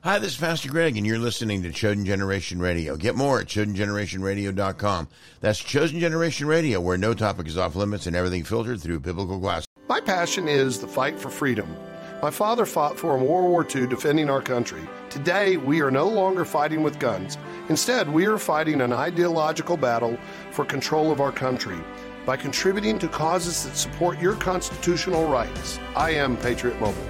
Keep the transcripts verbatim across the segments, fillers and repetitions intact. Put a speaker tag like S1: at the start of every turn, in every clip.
S1: Hi, this is Pastor Greg, and you're listening to Chosen Generation Radio. Get more at chosen generation radio dot com. That's Chosen Generation Radio, where no topic is off limits and everything filtered through biblical glasses.
S2: My passion is the fight for freedom. My father fought for in World War Two, defending our country. Today, we are no longer fighting with guns. Instead, we are fighting an ideological battle for control of our country by contributing to causes that support your constitutional rights. I am Patriot Mobile.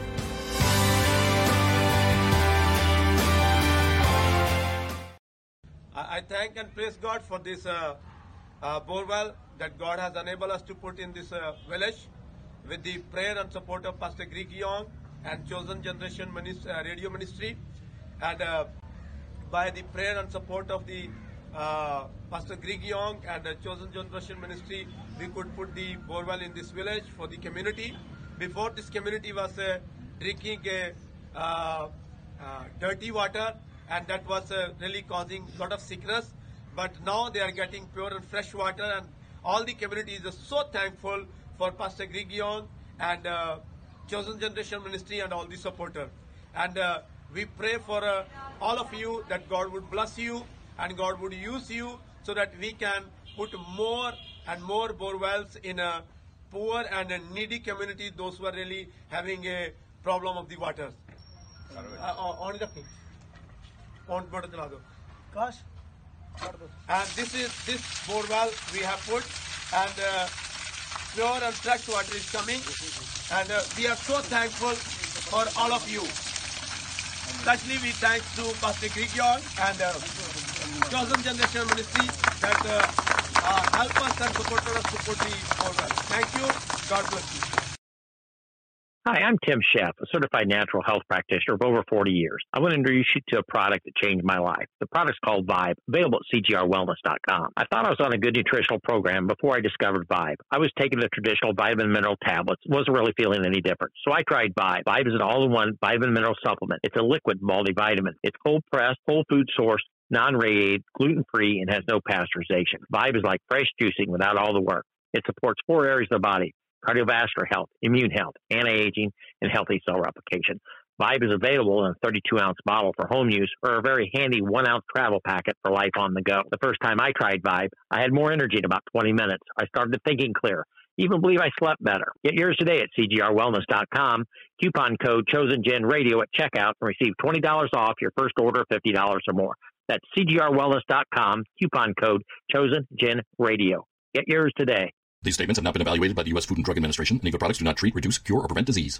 S3: I thank and praise God for this uh, uh, borewell that God has enabled us to put in this uh, village with the prayer and support of Pastor Greg Young and Chosen Generation Ministry, uh, Radio Ministry. And uh, by the prayer and support of the uh, Pastor Greg Young and uh, Chosen Generation Ministry, we could put the borewell in this village for the community. Before, this community was uh, drinking a, uh, uh, dirty water, and that was uh, really causing a lot of sickness. But now they are getting pure and fresh water, and all the community is so thankful for Pastor Greg Young and uh, Chosen Generation Ministry and all the supporters. And uh, we pray for uh, all of you that God would bless you and God would use you so that we can put more and more borewells in a poor and a needy community, those who are really having a problem of the water. Uh, on the thing. On board the lado. Gosh. And this is this borewell we have put, and uh, pure and fresh water is coming, and uh, we are so thankful for all of you. Especially we thank to Pastor Greg Young and uh, Chosen Generation Ministry that uh, uh, help us and support us to put the borewell. Thank you. God bless you.
S4: Hi, I'm Tim Sheff, a certified natural health practitioner of over forty years. I want to introduce you to a product that changed my life. The product's called Vibe, available at C G R wellness dot com. I thought I was on a good nutritional program before I discovered Vibe. I was taking the traditional vitamin and mineral tablets, wasn't really feeling any different. So I tried Vibe. Vibe is an all-in-one vitamin and mineral supplement. It's a liquid multivitamin. It's cold-pressed, whole food source, non-radiated, gluten-free, and has no pasteurization. Vibe is like fresh juicing without all the work. It supports four areas of the body: cardiovascular health, immune health, anti-aging, and healthy cell replication. Vibe is available in a thirty-two ounce bottle for home use or a very handy one ounce travel packet for life on the go. The first time I tried Vibe, I had more energy in about twenty minutes. I started thinking clear. Even believe I slept better. Get yours today at C G R wellness dot com. Coupon code ChosenGenRadio at checkout and receive twenty dollars off your first order of fifty dollars or more. That's C G R wellness dot com. Coupon code ChosenGenRadio. Get yours today.
S5: These statements have not been evaluated by the U S Food and Drug Administration. N A V A products do not treat, reduce, cure, or prevent disease.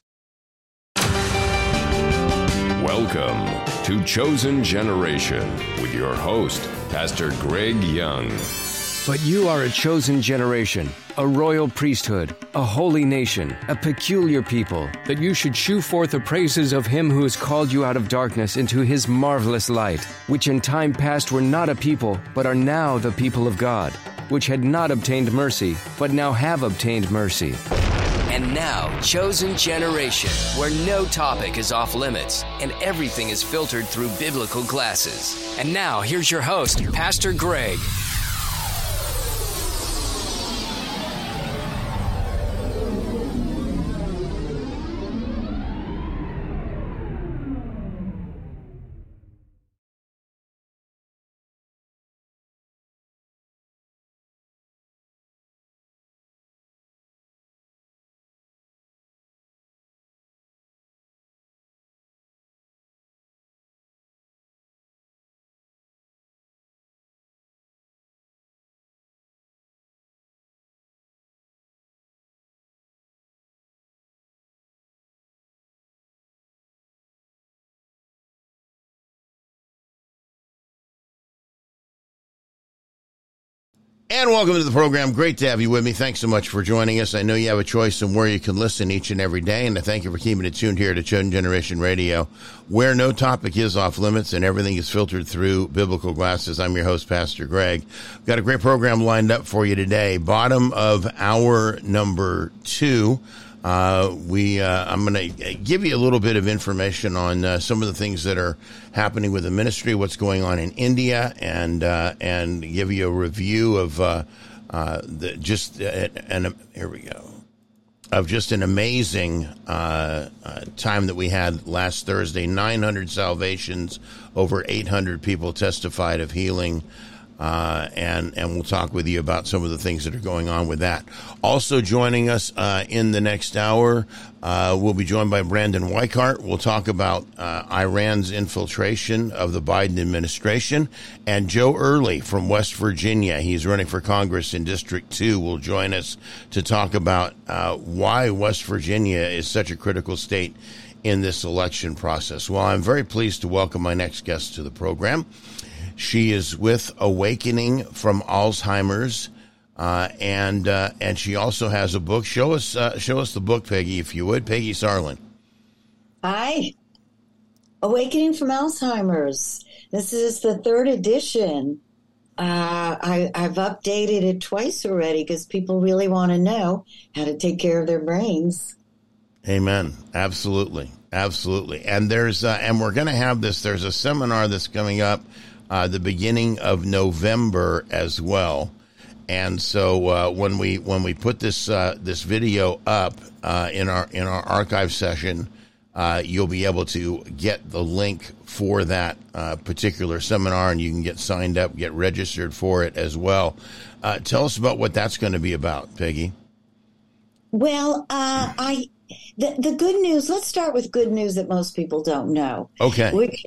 S6: Welcome to Chosen Generation with your host, Pastor Greg Young.
S7: But you are a chosen generation, a royal priesthood, a holy nation, a peculiar people, that you should shew forth the praises of him who has called you out of darkness into his marvelous light, which in time past were not a people, but are now the people of God, which had not obtained mercy, but now have obtained mercy.
S8: And now, Chosen Generation, where no topic is off limits and everything is filtered through biblical glasses. And now, here's your host, Pastor Greg.
S1: And welcome to the program. Great to have you with me. Thanks so much for joining us. I know you have a choice in where you can listen each and every day, and I thank you for keeping it tuned here to Chosen Generation Radio, where no topic is off limits and everything is filtered through biblical glasses. I'm your host, Pastor Greg. We've got a great program lined up for you today. Bottom of hour number two. Uh, we, uh, I'm going to give you a little bit of information on uh, some of the things that are happening with the ministry, what's going on in India, and uh, and give you a review of uh, uh, the just uh, and uh, here we go. of just an amazing uh, uh, time that we had last Thursday. nine hundred salvations, over eight hundred people testified of healing. Uh, and, and we'll talk with you about some of the things that are going on with that. Also joining us uh, in the next hour, uh, we'll be joined by Brandon Weichart. We'll talk about uh, Iran's infiltration of the Biden administration. And Joe Early from West Virginia, he's running for Congress in District two, will join us to talk about uh, why West Virginia is such a critical state in this election process. Well, I'm very pleased to welcome my next guest to the program. She is with Awakening from Alzheimer's, uh, and uh, and she also has a book. Show us uh, show us the book, Peggy, if you would. Peggy Sarlin.
S9: Hi, Awakening from Alzheimer's. This is the third edition. Uh, I, I've updated it twice already because people really want to know how to take care of their brains.
S1: Amen. Absolutely, absolutely. And there's uh, and we're going to have this. There's a seminar that's coming up. Uh, the beginning of November as well, and so uh, when we when we put this uh, this video up uh, in our in our archive session, uh, you'll be able to get the link for that uh, particular seminar, and you can get signed up, get registered for it as well. Uh, tell us about what that's going to be about, Peggy.
S9: Well, uh, I the the good news. Let's start with good news that most people don't know.
S1: Okay.
S9: Which,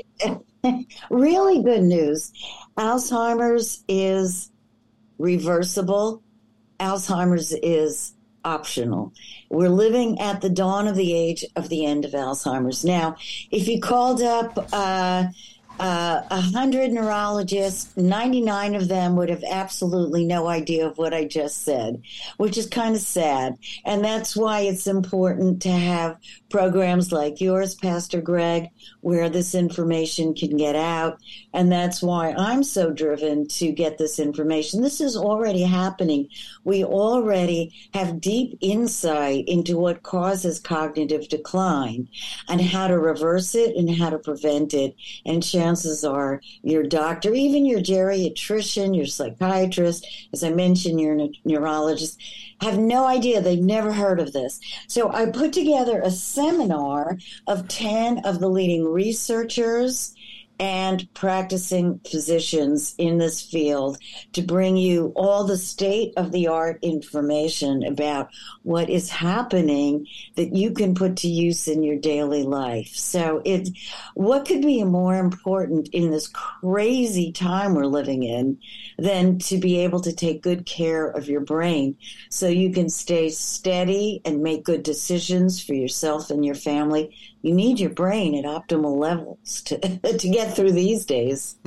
S9: really good news. Alzheimer's is reversible. Alzheimer's is optional. We're living at the dawn of the age of the end of Alzheimer's. Now, if you called up uh, uh, one hundred neurologists, ninety-nine of them would have absolutely no idea of what I just said, which is kind of sad. And that's why it's important to have programs like yours, Pastor Greg, where this information can get out. And that's why I'm so driven to get this information. This is already happening. We already have deep insight into what causes cognitive decline and how to reverse it and how to prevent it. And chances are your doctor, even your geriatrician, your psychiatrist, as I mentioned, your ne- neurologist, have no idea. They've never heard of this. So I put together a seminar of ten of the leading researchers and practicing physicians in this field to bring you all the state-of-the-art information about what is happening that you can put to use in your daily life. So it, what could be more important in this crazy time we're living in than to be able to take good care of your brain so you can stay steady and make good decisions for yourself and your family? You need your brain at optimal levels to to get through these days.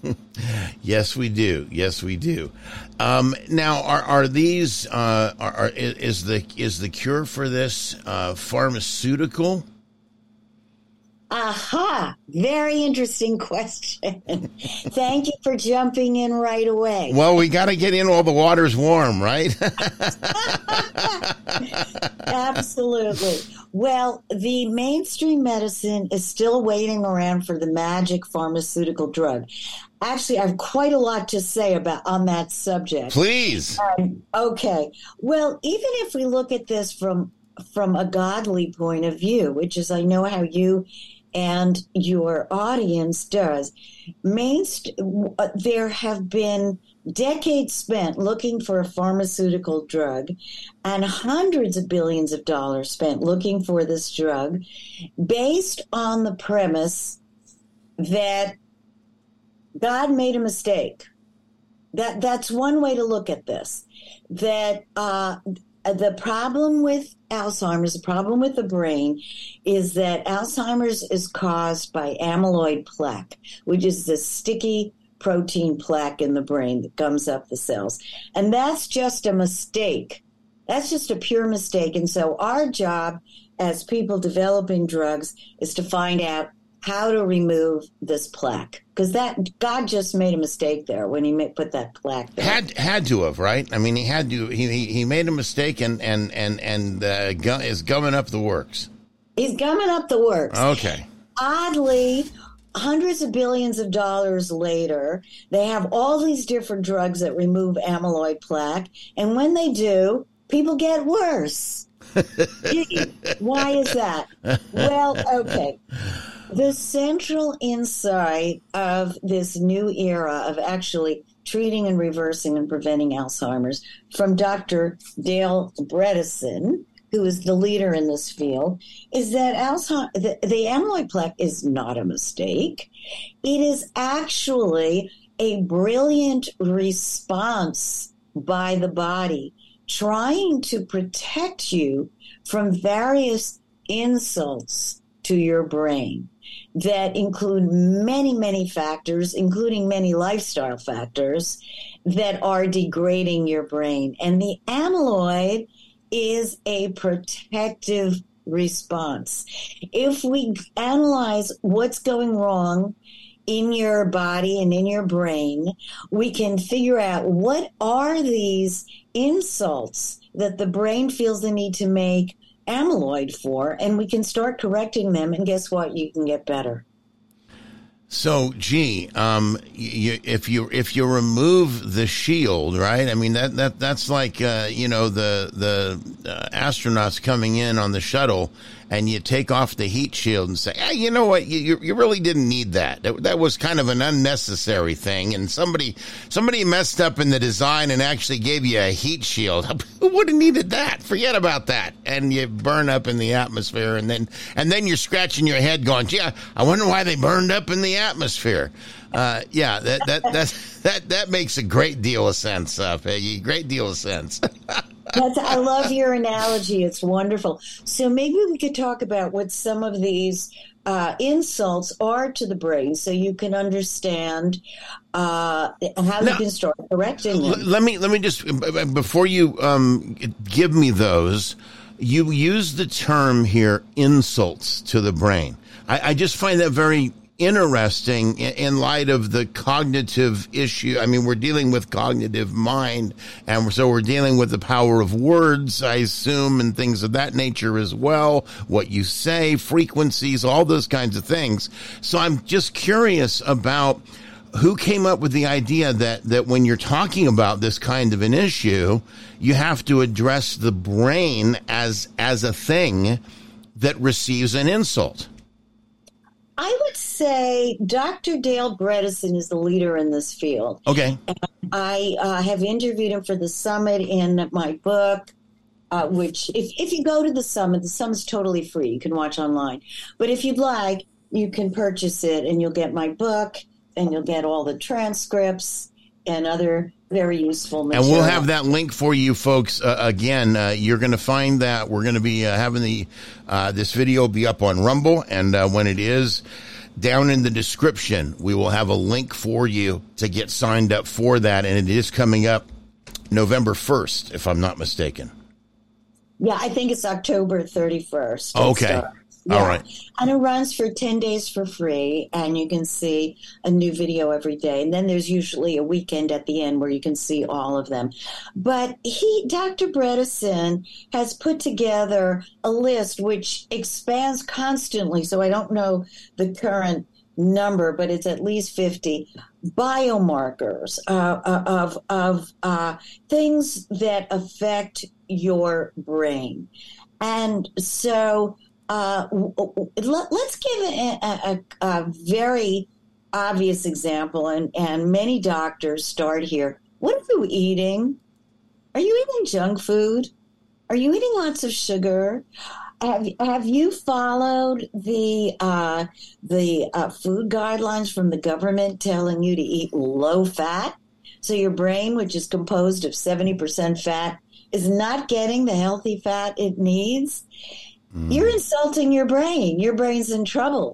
S1: Yes, we do. Yes, we do. Um, now, are are these? Uh, are, are is the is the cure for this uh, pharmaceutical?
S9: Aha! Very interesting question. Thank you for jumping in right away.
S1: Well, we got to get in while the water's warm, right?
S9: Absolutely. Well, the mainstream medicine is still waiting around for the magic pharmaceutical drug. Actually, I have quite a lot to say about on that subject.
S1: Please.
S9: Um, okay. Well, even if we look at this from from a godly point of view, which is I know how you and your audience does, mainst- there have been decades spent looking for a pharmaceutical drug and hundreds of billions of dollars spent looking for this drug based on the premise that God made a mistake. That that's one way to look at this. That uh, the problem with Alzheimer's, the problem with the brain, is that Alzheimer's is caused by amyloid plaque, which is the sticky protein plaque in the brain that gums up the cells. And that's just a mistake. That's just a pure mistake. And so our job as people developing drugs is to find out how to remove this plaque, because that God just made a mistake there when he made, put that plaque there.
S1: Had had to have, right? I mean, he had to. He he, he made a mistake and and and and uh, gu- is gumming up the works.
S9: He's gumming up the works.
S1: Okay.
S9: Oddly, hundreds of billions of dollars later, they have all these different drugs that remove amyloid plaque, and when they do, people get worse. Gee, why is that? Well, okay. The central insight of this new era of actually treating and reversing and preventing Alzheimer's from Doctor Dale Bredesen, who is the leader in this field, is that Alzheimer's, the, the amyloid plaque is not a mistake. It is actually a brilliant response by the body trying to protect you from various insults to your brain that include many, many factors, including many lifestyle factors that are degrading your brain. And the amyloid is a protective response. If we analyze what's going wrong in your body and in your brain, we can figure out what are these insults that the brain feels the need to make amyloid for, and we can start correcting them, and guess what? You can get better.
S1: So, gee, um, you, if you if you remove the shield, right? I mean that that that's like uh, you know the the uh, astronauts coming in on the shuttle, and you take off the heat shield and say, hey, you know what? You you really didn't need that. That, that was kind of an unnecessary thing, and somebody somebody messed up in the design and actually gave you a heat shield. Who would have needed that? Forget about that. And you burn up in the atmosphere, and then and then you're scratching your head, going, gee, I, I wonder why they burned up in the atmosphere. Uh, yeah, that that that that that makes a great deal of sense, uh, Peggy. Great deal of sense.
S9: That's, I love your analogy. It's wonderful. So maybe we could talk about what some of these uh, insults are to the brain, so you can understand uh, how now, you can start correcting them.
S1: Let me let me just before you um, give me those. You use the term here, insults to the brain. I, I just find that very interesting in light of the cognitive issue. I mean, we're dealing with cognitive mind, and so we're dealing with the power of words, I assume, and things of that nature as well. What you say, frequencies, all those kinds of things. So I'm just curious about who came up with the idea that, that when you're talking about this kind of an issue, you have to address the brain as, as a thing that receives an insult.
S9: I would say Doctor Dale Bredesen is the leader in this field.
S1: Okay.
S9: And I uh, have interviewed him for the summit in my book, uh, which if, if you go to the summit, the summit's totally free. You can watch online. But if you'd like, you can purchase it, and you'll get my book, and you'll get all the transcripts and other very useful material.
S1: And we'll have that link for you folks. Uh, again, uh, you're going to find that we're going to be uh, having the uh, this video be up on Rumble, and uh, when it is, down in the description, we will have a link for you to get signed up for that, and it is coming up November first, if I'm not mistaken.
S9: Yeah, I think it's October thirty-first.
S1: Okay.
S9: Yeah.
S1: All right.
S9: And it runs for ten days for free, and you can see a new video every day. And then there's usually a weekend at the end where you can see all of them. But he, Doctor Bredesen, has put together a list which expands constantly. So I don't know the current number, but it's at least fifty biomarkers uh, of, of uh, things that affect your brain. And so... Uh, let, let's give a, a, a very obvious example, and, and many doctors start here. What are you eating? Are you eating junk food? Are you eating lots of sugar? Have Have you followed the uh, the uh, food guidelines from the government telling you to eat low fat? So your brain, which is composed of seventy percent fat, is not getting the healthy fat it needs. Mm. You're insulting your brain. Your brain's in trouble.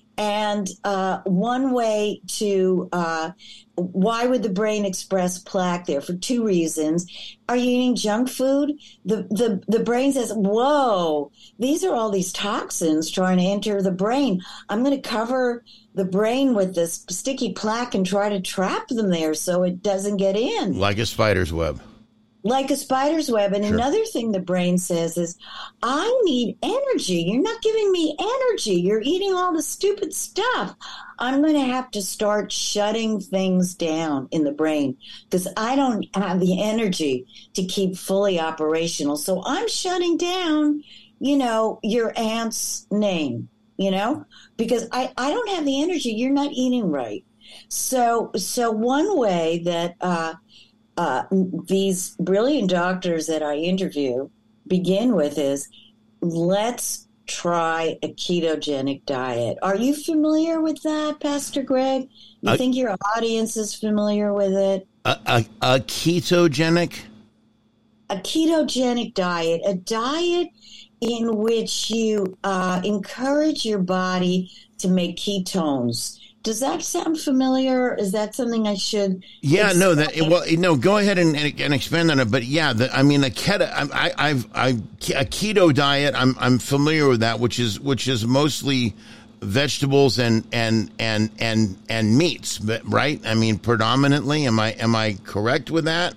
S9: And uh, one way to, uh, why would the brain express plaque there? For two reasons. Are you eating junk food? The, the, the brain says, whoa, these are all these toxins trying to enter the brain. I'm going to cover the brain with this sticky plaque and try to trap them there so it doesn't get in.
S1: Like a spider's web.
S9: like a spider's web. And
S1: Sure.
S9: another thing the brain says is, I need energy. You're not giving me energy. You're eating all the stupid stuff. I'm going to have to start shutting things down in the brain because I don't have the energy to keep fully operational. So I'm shutting down, you know, your aunt's name, you know, because I, I don't have the energy. You're not eating right. So, so one way that, uh, Uh, these brilliant doctors that I interview begin with is, let's try a ketogenic diet. Are you familiar with that, Pastor Greg? You
S1: I,
S9: think your audience is familiar with it?
S1: A, a, a ketogenic?
S9: A ketogenic diet, a diet in which you uh, encourage your body to make ketones. Does that sound familiar? Is that something I should?
S1: Yeah,
S9: explain?
S1: no, that well, no. Go ahead and, and expand on it. But yeah, the, I mean, a keto, I, I've, I, a keto diet. I'm, I'm familiar with that, which is, which is mostly vegetables and, and, and, and, and meats, right? I mean, predominantly. Am I, am I correct with that?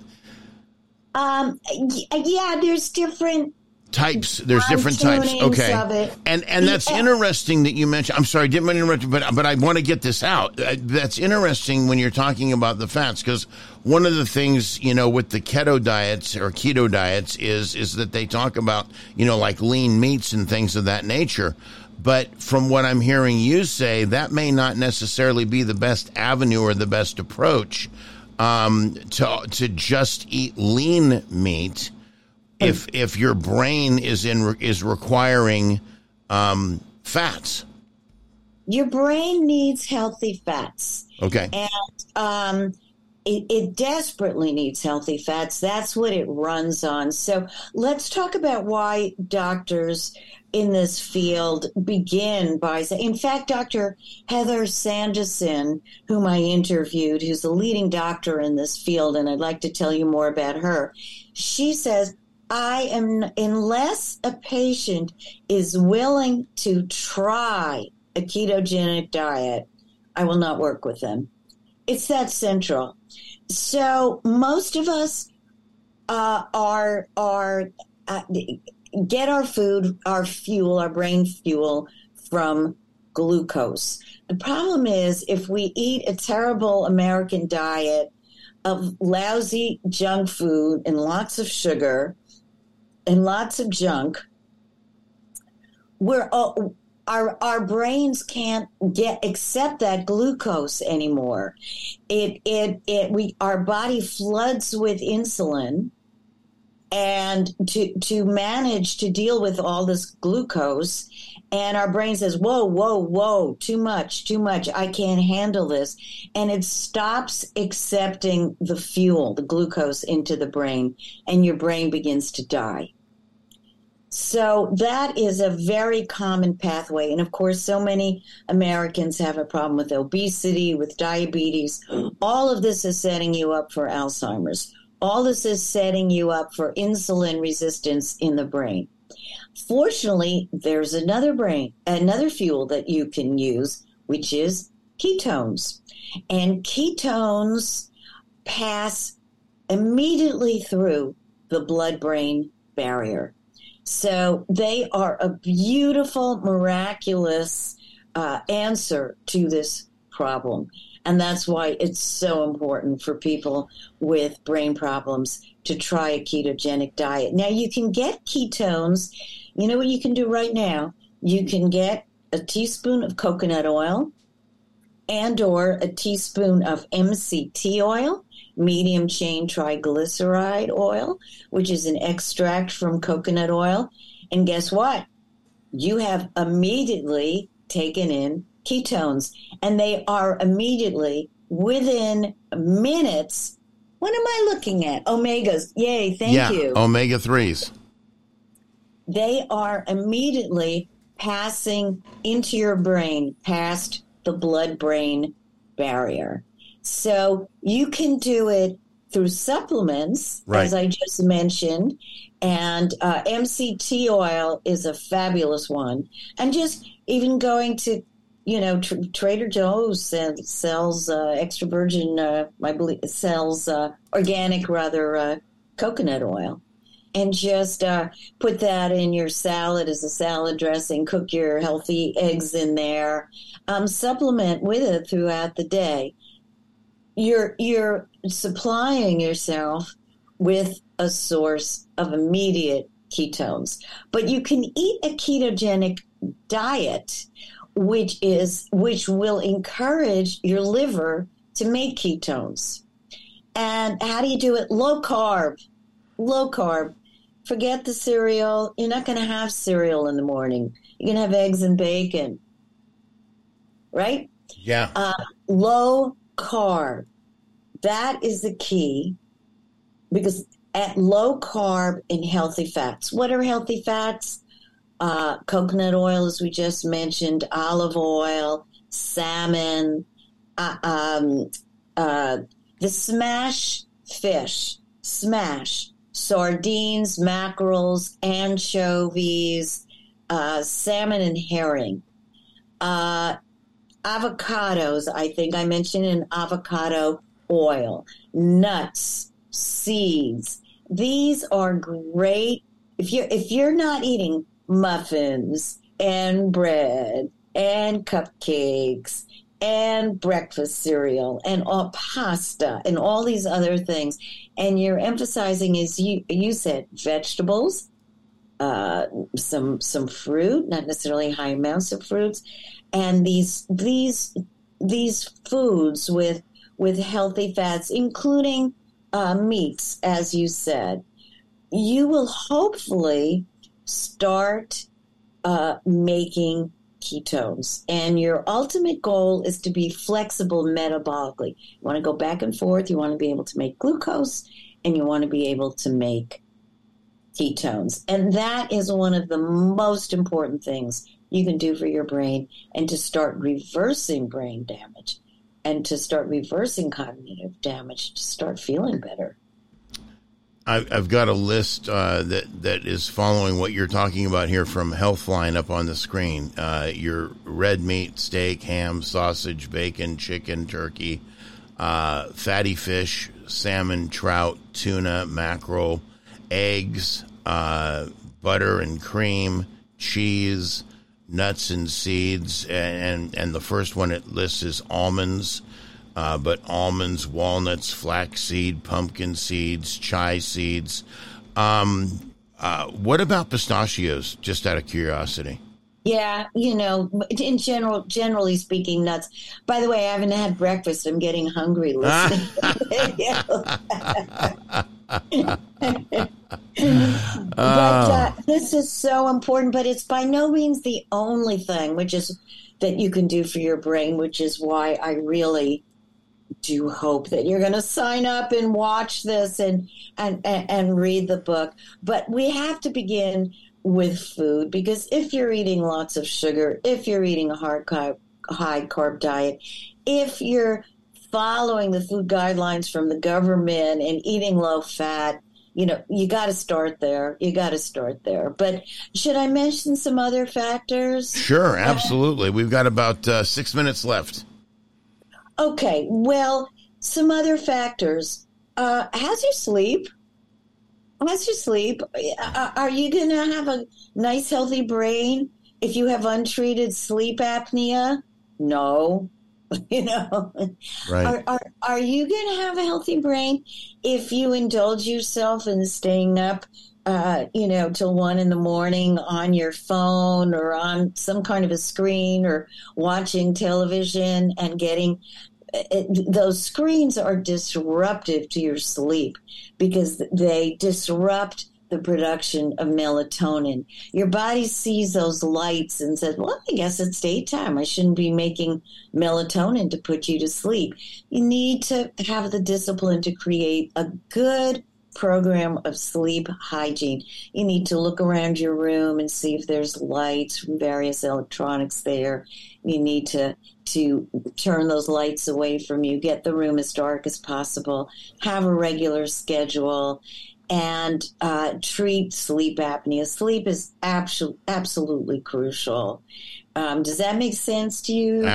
S9: Um. Yeah, there's different.
S1: Types. There's different types. Okay. And and that's
S9: yeah.
S1: interesting that you mentioned. I'm sorry, I didn't mean to interrupt you, but but I want to get this out. Uh, That's interesting when you're talking about the fats, because one of the things, you know, with the keto diets or keto diets is is that they talk about, you know, like lean meats and things of that nature. But from what I'm hearing you say, that may not necessarily be the best avenue or the best approach um, to to just eat lean meat. If if your brain is in is requiring um, fats,
S9: your brain needs healthy fats.
S1: Okay,
S9: and um, it, it desperately needs healthy fats. That's what it runs on. So let's talk about why doctors in this field begin by saying. In fact, Doctor Heather Sanderson, whom I interviewed, who's a leading doctor in this field, and I'd like to tell you more about her. She says, I am, unless a patient is willing to try a ketogenic diet, I will not work with them. It's that central. So most of us uh, are are uh, get our food, our fuel, our brain fuel from glucose. The problem is if we eat a terrible American diet of lousy junk food and lots of sugar and lots of junk, we're uh, our our brains can't get accept that glucose anymore. It it it we our body floods with insulin, and to to manage to deal with all this glucose, and our brain says, "Whoa, whoa, whoa! Too much, too much! I can't handle this," and it stops accepting the fuel, the glucose, into the brain, and your brain begins to die. So that is a very common pathway. And of course, so many Americans have a problem with obesity, with diabetes. All of this is setting you up for Alzheimer's. All this is setting you up for insulin resistance in the brain. Fortunately, there's another brain, another fuel that you can use, which is ketones. And ketones pass immediately through the blood-brain barrier. So they are a beautiful, miraculous uh, answer to this problem. And that's why it's so important for people with brain problems to try a ketogenic diet. Now, you can get ketones. You know what you can do right now? You can get a teaspoon of coconut oil and or a teaspoon of M C T oil, medium chain triglyceride oil, which is an extract from coconut oil. And guess what? You have immediately taken in ketones, and they are immediately within minutes. What am I looking at? Omegas. Yay, thank
S1: yeah,
S9: you.
S1: omega threes.
S9: They are immediately passing into your brain, past the blood-brain barrier. So you can do it through supplements,
S1: right,
S9: as I just mentioned, and uh, M C T oil is a fabulous one. And just even going to, you know, tr- Trader Joe's sells uh, extra virgin, uh, I believe, sells uh, organic, rather, uh, coconut oil. And just uh, put that in your salad as a salad dressing. Cook your healthy eggs in there. Um, supplement with it throughout the day. You're you're supplying yourself with a source of immediate ketones. But you can eat a ketogenic diet, which is which will encourage your liver to make ketones. And how do you do it? Low carb. Low carb. Forget the cereal. You're not going to have cereal in the morning. You're going to have eggs and bacon. Right?
S1: Yeah.
S9: Uh, low carb. That is the key, because at low carb and healthy fats. What are healthy fats? Uh, coconut oil, as we just mentioned, olive oil, salmon, uh, um, uh, the smash fish, smash. Sardines, mackerels, anchovies, uh, salmon and herring. Uh, avocados, I think I mentioned in avocado oil. Nuts, seeds. These are great. If you're, if you're not eating muffins and bread and cupcakes and breakfast cereal and all pasta and all these other things, and you're emphasizing, is you you said vegetables, uh, some some fruit, not necessarily high amounts of fruits, and these these these foods with with healthy fats, including uh, meats, as you said, you will hopefully start uh, making ketones. And your ultimate goal is to be flexible metabolically. You want to go back and forth. You want to be able to make glucose, and you want to be able to make ketones. And that is one of the most important things you can do for your brain, and to start reversing brain damage and to start reversing cognitive damage, to start feeling better.
S1: I've got a list uh, that that is following what you're talking about here from Healthline up on the screen. Uh, your red meat, steak, ham, sausage, bacon, chicken, turkey, uh, fatty fish, salmon, trout, tuna, mackerel, eggs, uh, butter and cream, cheese, nuts and seeds, and and the first one it lists is almonds. Uh, but almonds, walnuts, flaxseed, pumpkin seeds, chia seeds. Um, uh, what about pistachios, just out of curiosity?
S9: Yeah, you know, in general, generally speaking, nuts. By the way, I haven't had breakfast. I'm getting hungry listening. But uh, this is so important, but it's by no means the only thing, which is that you can do for your brain, which is why I really do hope that you're going to sign up and watch this and, and, and, and read the book. But we have to begin with food, because if you're eating lots of sugar, if you're eating a hard carb, high carb diet, if you're following the food guidelines from the government and eating low fat, you know, you got to start there. You got to start there. But should I mention some other factors?
S1: Sure, absolutely. We've got about uh, six minutes left.
S9: Okay, well, some other factors. Uh, how's your sleep? How's your sleep? Are you going to have a nice, healthy brain if you have untreated sleep apnea? No. You know,
S1: right.
S9: Are, are, are you going to have a healthy brain if you indulge yourself in staying up, uh, you know, till one in the morning on your phone or on some kind of a screen or watching television and getting it, those screens are disruptive to your sleep because they disrupt the production of melatonin. Your body sees those lights and says, well, I guess it's daytime. I shouldn't be making melatonin to put you to sleep. You need to have the discipline to create a good program of sleep hygiene. You need to look around your room and see if there's lights from various electronics there. You need to to turn those lights away from you, get the room as dark as possible, have a regular schedule, and uh, treat sleep apnea. Sleep is abso- absolutely crucial. Um, does that make sense to you?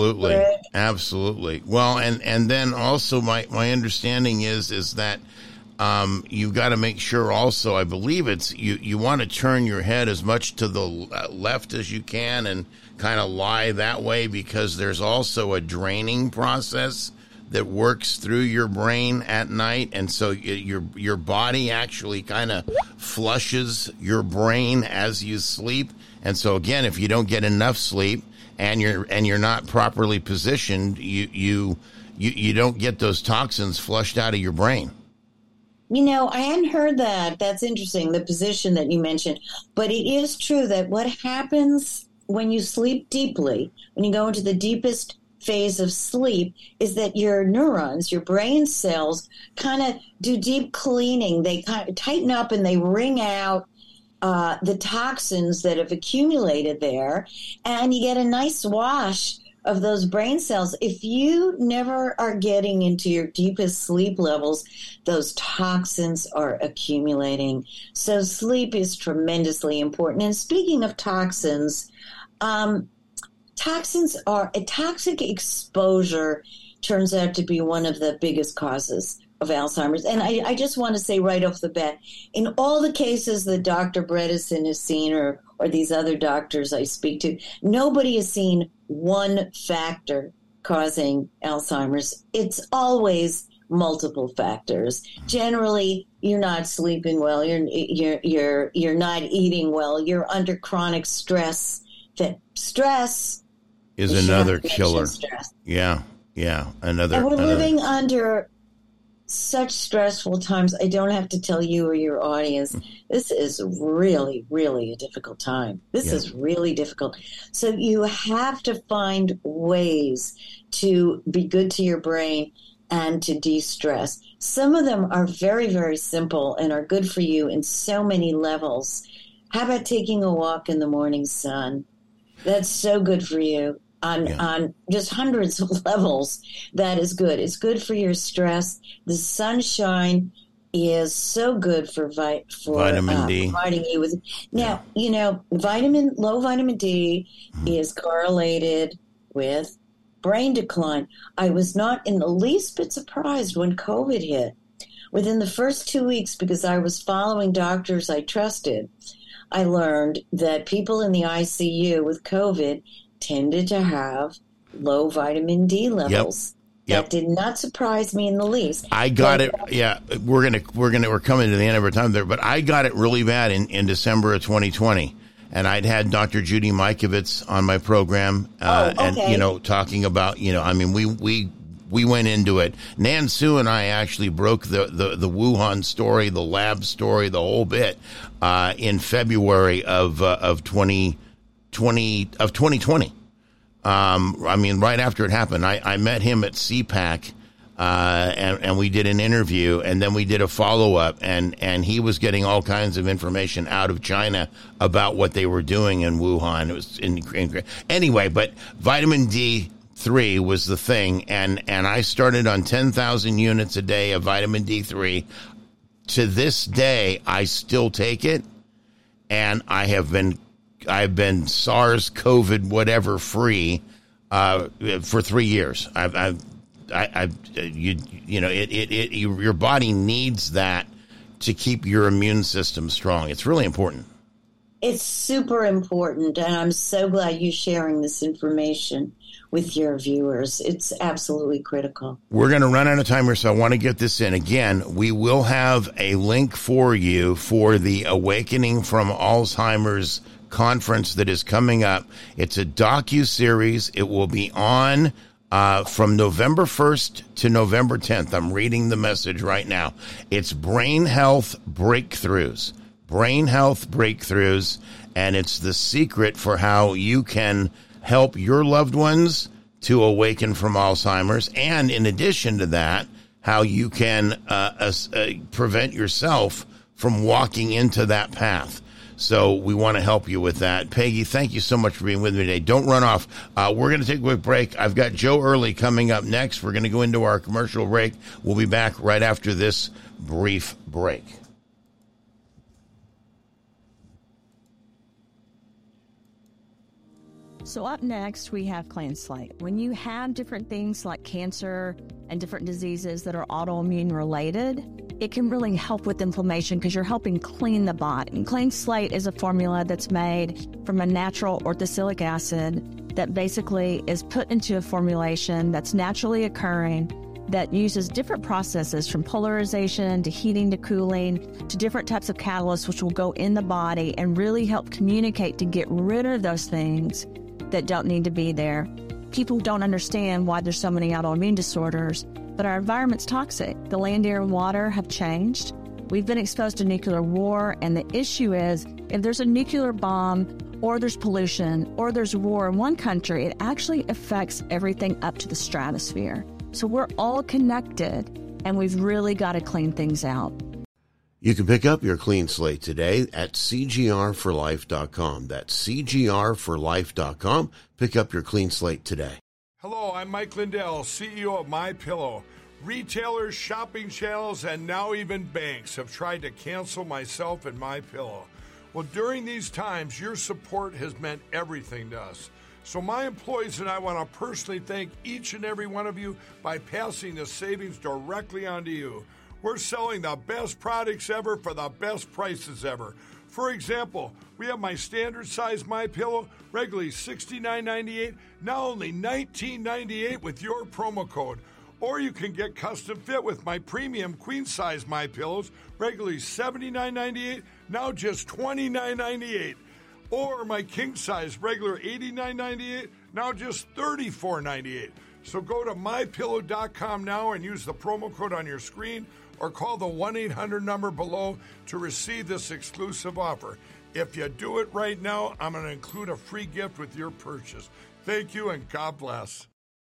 S1: Absolutely. Absolutely. Well, and, and then also my, my understanding is, is that um, you've got to make sure also, I believe it's, you, you want to turn your head as much to the left as you can and kind of lie that way, because there's also a draining process that works through your brain at night. And so your, your body actually kind of flushes your brain as you sleep. And so again, if you don't get enough sleep and you're, and you're not properly positioned, you, you, you, you don't get those toxins flushed out of your brain.
S9: You know, I hadn't heard that. That's interesting, the position that you mentioned. But it is true that what happens when you sleep deeply, when you go into the deepest phase of sleep, is that your neurons, your brain cells, kind of do deep cleaning. They kind of tighten up and they wring out uh, the toxins that have accumulated there, and you get a nice wash of those brain cells. If you never are getting into your deepest sleep levels, those toxins are accumulating. So sleep is tremendously important. And speaking of toxins, um, toxins are a toxic exposure turns out to be one of the biggest causes of Alzheimer's. And I, I just want to say right off the bat, in all the cases that Doctor Bredesen has seen, or, or these other doctors I speak to, nobody has seen one factor causing Alzheimer's. It's always multiple factors. Generally, you're not sleeping well, you're you're you're you're not eating well, you're under chronic stress. That stress
S1: is another killer. Stress. Yeah, yeah, another.
S9: And we're
S1: another.
S9: living under such stressful times. I don't have to tell you or your audience, this is really, really a difficult time. This yeah. is really difficult. So you have to find ways to be good to your brain and to de-stress. Some of them are very, very simple and are good for you in so many levels. How about taking a walk in the morning sun? That's so good for you. On, yeah. on just hundreds of levels, that is good. It's good for your stress. The sunshine is so good for vi- for
S1: vitamin
S9: uh,
S1: D.
S9: Providing you with now, yeah. you know, vitamin low vitamin D mm-hmm. is correlated with brain decline. I was not in the least bit surprised when COVID hit. Within the first two weeks, because I was following doctors I trusted, I learned that people in the I C U with COVID tended to have low vitamin D levels. Yep. Yep. That did not surprise me in the least.
S1: I got but, it. Yeah, we're gonna we're gonna we're coming to the end of our time there, but I got it really bad in, in December of twenty twenty, and I'd had Doctor Judy Mikovits on my program, uh, oh, okay. and you know, talking about you know, I mean, we we. We went into it. Nan Sue and I actually broke the, the, the Wuhan story, the lab story, the whole bit uh, in February of uh, of twenty twenty of twenty twenty. Um, I mean, right after it happened, I, I met him at C PAC, uh, and, and we did an interview, and then we did a follow up, and, and he was getting all kinds of information out of China about what they were doing in Wuhan. It was in, in anyway, but vitamin D three was the thing, and, and I started on ten thousand units a day of vitamin D three. To this day, I still take it, and I have been I've been SARS, COVID, whatever free uh, for three years. I've, I've I, I you you know it it, it you, your body needs that to keep your immune system strong. It's really important.
S9: It's super important, and I'm so glad you're sharing this information with your viewers. It's absolutely critical.
S1: We're going to run out of time here, so I want to get this in. Again, we will have a link for you for the Awakening from Alzheimer's conference that is coming up. It's a docu-series. It will be on uh, from November first to November tenth. I'm reading the message right now. It's Brain Health Breakthroughs. Brain Health Breakthroughs, and it's the secret for how you can help your loved ones to awaken from Alzheimer's, and in addition to that, how you can uh, uh, prevent yourself from walking into that path. So we want to help you with that. Peggy, thank you so much for being with me today. Don't run off. Uh, we're going to take a quick break. I've got Joe Early coming up next. We're going to go into our commercial break. We'll be back right after this brief break.
S10: So up next, we have Clean Slate. When you have different things like cancer and different diseases that are autoimmune related, it can really help with inflammation because you're helping clean the body. And Clean Slate is a formula that's made from a natural orthosilic acid that basically is put into a formulation that's naturally occurring that uses different processes from polarization to heating to cooling to different types of catalysts which will go in the body and really help communicate to get rid of those things that don't need to be there. People don't understand why there's so many autoimmune disorders, but our environment's toxic. The land, air, and water have changed. We've been exposed to nuclear war, and the issue is if there's a nuclear bomb or there's pollution or there's war in one country, it actually affects everything up to the stratosphere. So we're all connected, and we've really got to clean things out.
S1: You can pick up your Clean Slate today at C G R for life dot com. That's C G R for life dot com. Pick up your Clean Slate today.
S11: Hello, I'm Mike Lindell, C E O of MyPillow. Retailers, shopping channels, and now even banks have tried to cancel myself and MyPillow. Well, during these times, your support has meant everything to us. So my employees and I want to personally thank each and every one of you by passing the savings directly on to you. We're selling the best products ever for the best prices ever. For example, we have my standard size MyPillow, regularly sixty-nine ninety-eight, now only nineteen ninety-eight with your promo code. Or you can get custom fit with my premium queen size MyPillows, regularly seventy-nine ninety-eight, now just twenty-nine ninety-eight. Or my king size, regular eighty-nine ninety-eight, now just thirty-four ninety-eight. So go to my pillow dot com now and use the promo code on your screen or call the one eight hundred number below to receive this exclusive offer. If you do it right now, I'm going to include a free gift with your purchase. Thank you and God bless.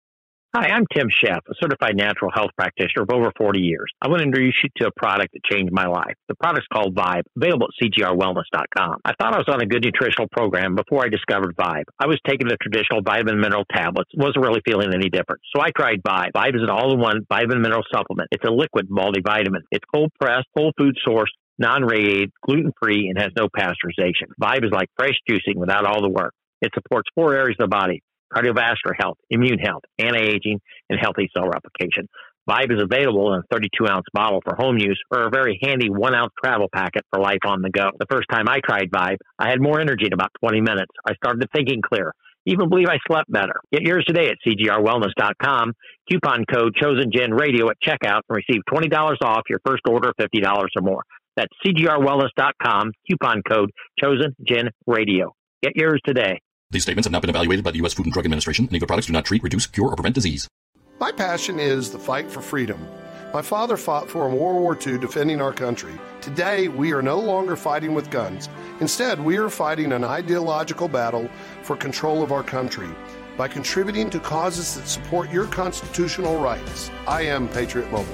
S4: Hi, I'm Tim Sheff, a certified natural health practitioner of over forty years. I want to introduce you to a product that changed my life. The product's called Vibe, available at C G R wellness dot com. I thought I was on a good nutritional program before I discovered Vibe. I was taking the traditional vitamin mineral tablets, wasn't really feeling any different. So I tried Vibe. Vibe is an all-in-one vitamin mineral supplement. It's a liquid multivitamin. It's cold-pressed, whole food sourced, non-radiated, gluten-free, and has no pasteurization. Vibe is like fresh juicing without all the work. It supports four areas of the body: cardiovascular health, immune health, anti-aging, and healthy cell replication. Vibe is available in a thirty-two ounce bottle for home use or a very handy one ounce travel packet for life on the go. The first time I tried Vibe, I had more energy in about twenty minutes. I started thinking clear. Even believe I slept better. Get yours today at C G R wellness dot com. Coupon code ChosenGenRadio at checkout and receive twenty dollars off your first order of fifty dollars or more. That's C G R wellness dot com. Coupon code ChosenGenRadio. Get yours today.
S5: These statements have not been evaluated by the U S Food and Drug Administration. Any of the products do not treat, reduce, cure, or prevent disease.
S2: My passion is the fight for freedom. My father fought for in World War Two defending our country. Today, we are no longer fighting with guns. Instead, we are fighting an ideological battle for control of our country by contributing to causes that support your constitutional rights. I am Patriot Mobile.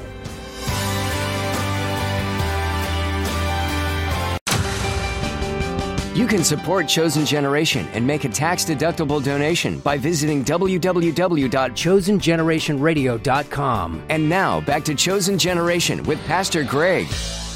S7: You can support Chosen Generation and make a tax-deductible donation by visiting w w w dot chosen generation radio dot com. And now, back to Chosen Generation with Pastor Greg.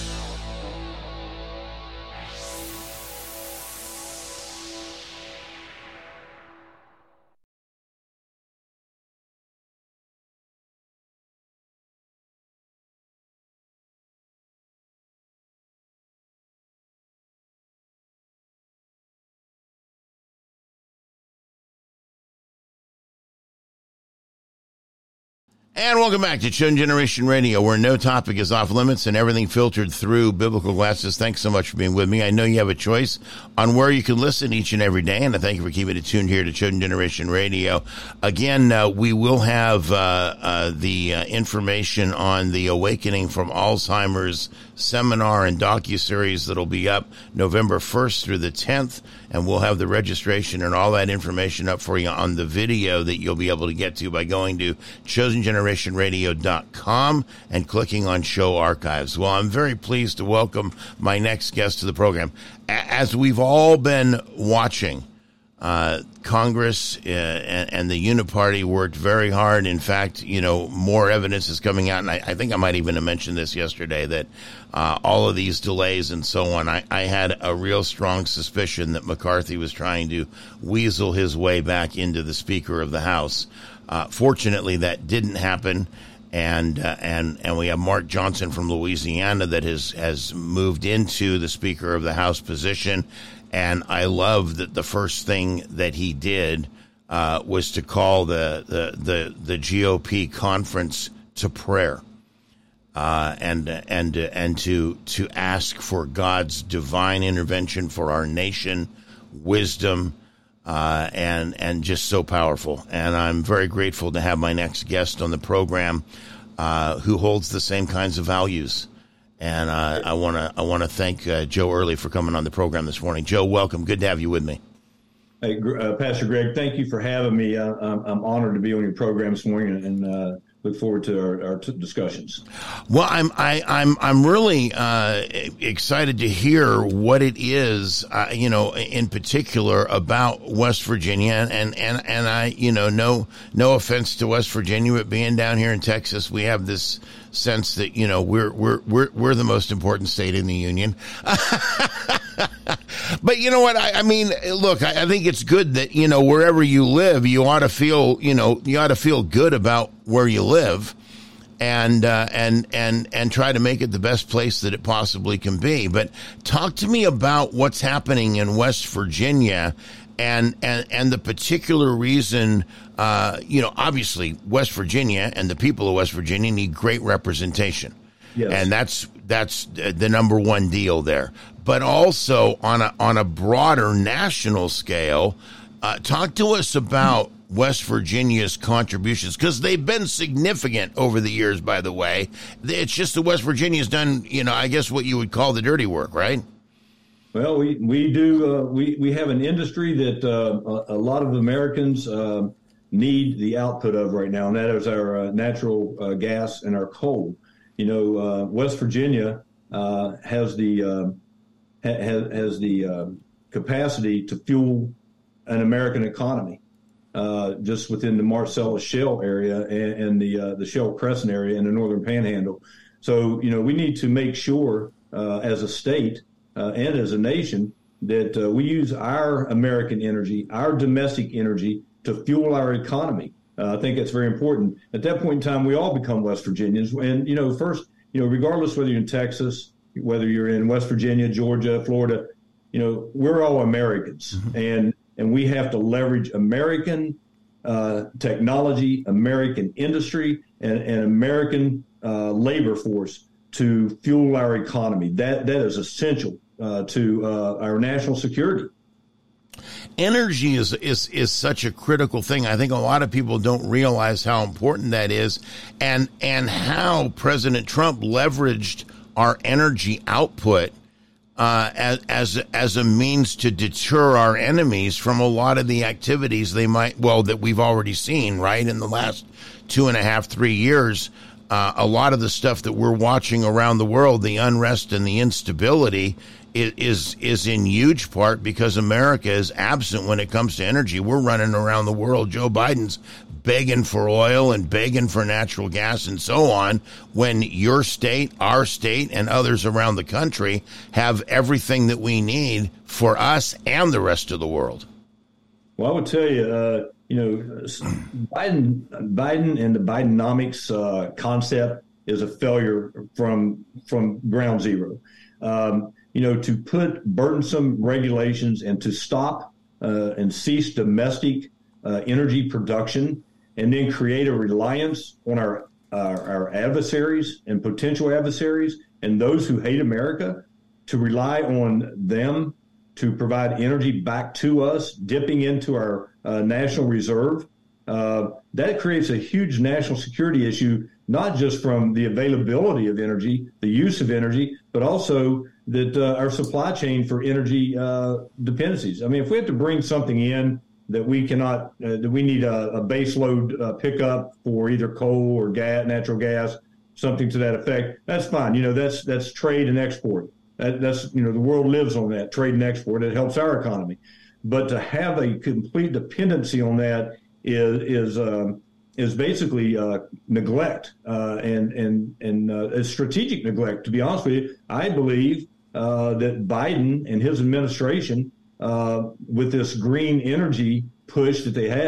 S1: And welcome back to Chosen Generation Radio, where no topic is off limits and everything filtered through biblical glasses. Thanks so much for being with me. I know you have a choice on where you can listen each and every day, and I thank you for keeping it tuned here to Chosen Generation Radio. Again, uh, we will have uh, uh, the uh, information on the Awakening from Alzheimer's seminar and docuseries that'll be up November first through the tenth, and we'll have the registration and all that information up for you on the video that you'll be able to get to by going to chosen generation radio dot com and clicking on Show Archives. Well, I'm very pleased to welcome my next guest to the program. As we've all been watching, uh, Congress uh, and, and the Uniparty worked very hard. In fact, you know, more evidence is coming out, and I, I think I might even have mentioned this yesterday, that uh, all of these delays and so on, I, I had a real strong suspicion that McCarthy was trying to weasel his way back into the Speaker of the House. Uh, fortunately, that didn't happen, And uh, and and we have Mark Johnson from Louisiana that has, has moved into the Speaker of the House position. And I love that the first thing that he did uh, was to call the, the, the, the G O P conference to prayer uh, and and and to to ask for God's divine intervention for our nation, wisdom, uh, and and just so powerful. And I'm very grateful to have my next guest on the program uh, who holds the same kinds of values. And uh, I want to I want to thank uh, Joe Early for coming on the program this morning. Joe, welcome. Good to have you with me.
S12: Hey, uh, Pastor Greg, thank you for having me. Uh, I'm, I'm honored to be on your program this morning, and uh, look forward to our, our t- discussions.
S1: Well, I'm I, I'm I'm really uh, excited to hear what it is, uh, you know, in particular about West Virginia, and and and I, you know, no no offense to West Virginia, but being down here in Texas, we have this sense that, you know, we're we're we're we're the most important state in the union. But you know what? I, I mean, look, I, I think it's good that, you know, wherever you live, you ought to feel, you know, you ought to feel good about where you live, and uh, and and and try to make it the best place that it possibly can be. But talk to me about what's happening in West Virginia, and and and the particular reason. Uh, you know, obviously, West Virginia and the people of West Virginia need great representation. Yes. And that's that's the number one deal there. But also on a on a broader national scale, uh, talk to us about West Virginia's contributions, because they've been significant over the years, by the way. It's just that West Virginia's done, you know, I guess what you would call the dirty work, right?
S12: Well, we, we do. Uh, we, we have an industry that uh, a, a lot of Americans uh, need the output of right now, and that is our uh, natural uh, gas and our coal. You know, uh, West Virginia uh, has the uh, ha- has, has the uh, capacity to fuel an American economy, uh, just within the Marcellus Shale area and, and the uh, the Shale Crescent area in the Northern Panhandle. So, you know, we need to make sure uh, as a state uh, and as a nation that uh, we use our American energy, our domestic energy, to fuel our economy. Uh, I think that's very important. At that point in time, we all become West Virginians. And, you know, first, you know, regardless whether you're in Texas, whether you're in West Virginia, Georgia, Florida, you know, we're all Americans. Mm-hmm. And and we have to leverage American uh, technology, American industry, and, and American uh, labor force to fuel our economy. That That is essential uh, to uh, our national security.
S1: Energy is, is is such a critical thing. I think a lot of people don't realize how important that is, and and how President Trump leveraged our energy output uh, as as as a means to deter our enemies from a lot of the activities they might well that we've already seen right in the last two and a half three years. Uh, a lot of the stuff that we're watching around the world, the unrest and the instability, is is in huge part because America is absent when it comes to energy. We're running around the world. Joe Biden's begging for oil and begging for natural gas and so on, when your state, our state, and others around the country have everything that we need for us and the rest of the world.
S12: Well, I would tell you, uh, you know, Biden, Biden and the Bidenomics uh, concept is a failure from from ground zero. Um, you know, to put burdensome regulations and to stop uh, and cease domestic uh, energy production, and then create a reliance on our, our our adversaries and potential adversaries and those who hate America, to rely on them to provide energy back to us, dipping into our uh, national reserve. Uh, that creates a huge national security issue, not just from the availability of energy, the use of energy, but also that uh, our supply chain for energy uh, dependencies. I mean, if we have to bring something in that we cannot, uh, that we need a, a base load uh, pickup for either coal or gas, natural gas, something to that effect, that's fine. You know, that's that's trade and export. That, that's, you know, the world lives on that, trade and export. It helps our economy. But to have a complete dependency on that is is uh, is basically uh, neglect uh, and and and uh, strategic neglect. To be honest with you, I believe uh, that Biden and his administration, uh, with this green energy push that they have,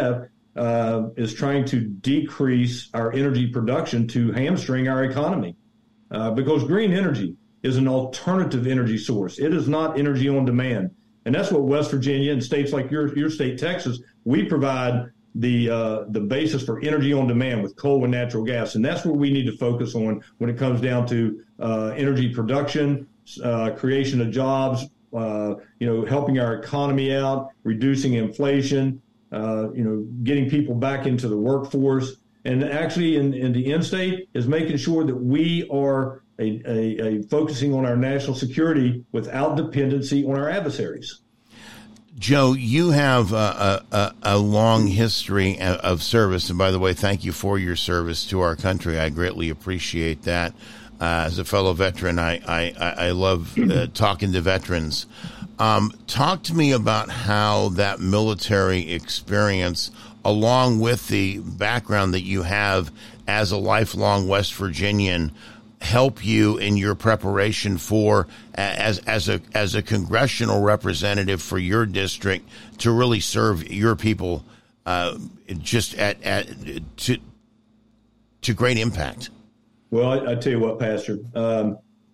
S12: uh, is trying to decrease our energy production to hamstring our economy, uh, because green energy is an alternative energy source. It is not energy on demand. And that's what West Virginia and states like your your state, Texas, we provide the uh, the basis for energy on demand with coal and natural gas. And that's where we need to focus on when it comes down to uh, energy production, uh, creation of jobs, uh, you know, helping our economy out, reducing inflation, uh, you know, getting people back into the workforce. And actually in, in the end state is making sure that we are a, a, a focusing on our national security without dependency on our adversaries.
S1: Joe, you have a, a, a long history of service. And by the way, thank you for your service to our country. I greatly appreciate that. Uh, as a fellow veteran, I, I, I love uh, talking to veterans. Um, talk to me about how that military experience, along with the background that you have as a lifelong West Virginian, help you in your preparation for as as a as a congressional representative for your district to really serve your people uh, just at, at to to great impact.
S12: Well, I, I tell you what, Pastor, um,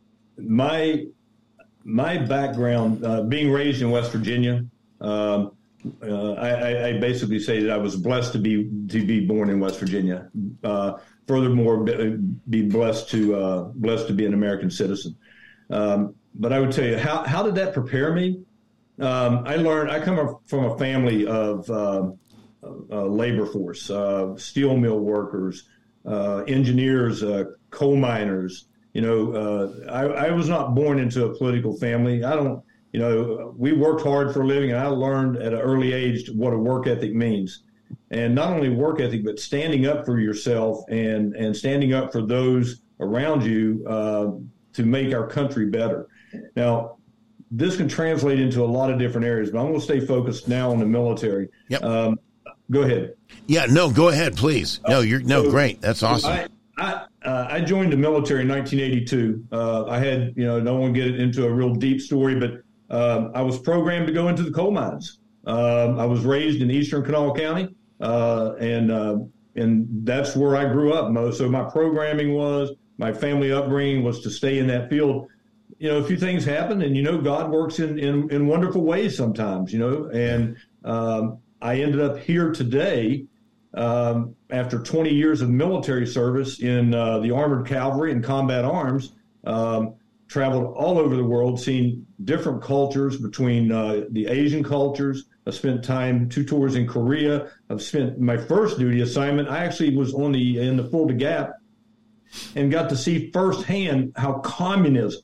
S12: my my background, uh, being raised in West Virginia, um, uh, I, I basically say that I was blessed to be to be born in West Virginia. Uh, Furthermore, be blessed to uh, blessed to be an American citizen. Um, but I would tell you, how how did that prepare me? Um, I learned. I come from a family of uh, uh, labor force, uh, steel mill workers, uh, engineers, uh, coal miners. You know, uh, I, I was not born into a political family. I don't. You know, we worked hard for a living, and I learned at an early age what a work ethic means. And not only work ethic, but standing up for yourself and, and standing up for those around you uh, to make our country better. Now, this can translate into a lot of different areas, but I'm going to stay focused now on the military.
S1: Yep.
S12: Um, go ahead.
S1: Yeah, no, go ahead, please. No, you're no, so, great. That's awesome.
S12: I, I, uh, I joined the military in nineteen eighty-two. Uh, I had, you know, don't want to get into a real deep story, but uh, I was programmed to go into the coal mines. Um, I was raised in Eastern Kanawha County, uh, and uh, and that's where I grew up most. So my programming was, my family upbringing was to stay in that field. You know, a few things happen, and, you know, God works in, in, in wonderful ways sometimes, you know, and um, I ended up here today um, after twenty years of military service in uh, the Armored Cavalry and Combat Arms, um, traveled all over the world, seen different cultures between uh, the Asian cultures. I spent time, two tours in Korea. I've spent my first duty assignment. I actually was on the in the Fulda Gap and got to see firsthand how communism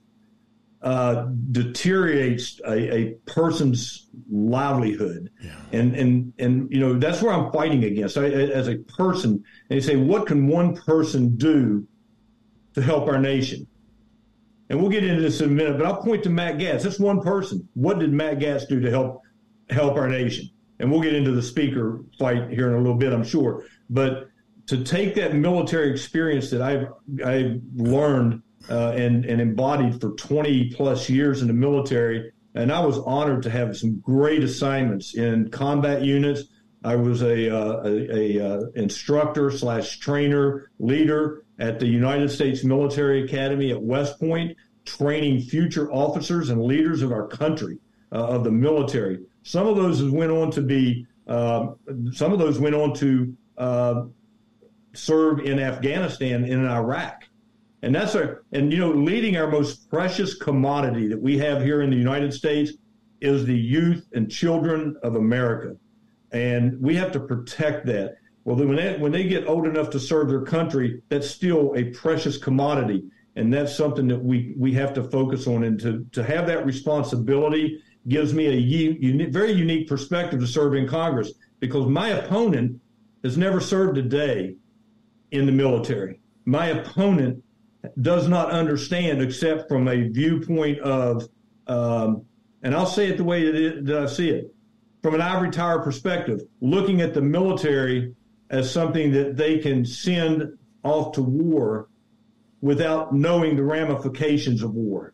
S12: uh, deteriorates a, a person's livelihood. Yeah. And, and, and, you know, that's where I'm fighting against. I, as a person, and you say, what can one person do to help our nation? And we'll get into this in a minute, but I'll point to Matt Gaetz. That's one person. What did Matt Gaetz do to help help our nation? And we'll get into the speaker fight here in a little bit, I'm sure. But to take that military experience that I've I've learned uh, and and embodied for twenty plus years in the military, and I was honored to have some great assignments in combat units. I was a uh, a, a uh, instructor slash trainer leader at the United States Military Academy at West Point, training future officers and leaders of our country, uh, of the military. Some of those went on to be, uh, some of those went on to uh, serve in Afghanistan and in Iraq. And that's our, and, you know, leading our most precious commodity that we have here in the United States is the youth and children of America. And we have to protect that. Well, when they, when they get old enough to serve their country, that's still a precious commodity. And that's something that we, we have to focus on. And to, to have that responsibility gives me a u- very unique perspective to serve in Congress, because my opponent has never served a day in the military. My opponent does not understand, except from a viewpoint of, um, and I'll say it the way that, it, that I see it, from an ivory tower perspective, looking at the military as something that they can send off to war without knowing the ramifications of war.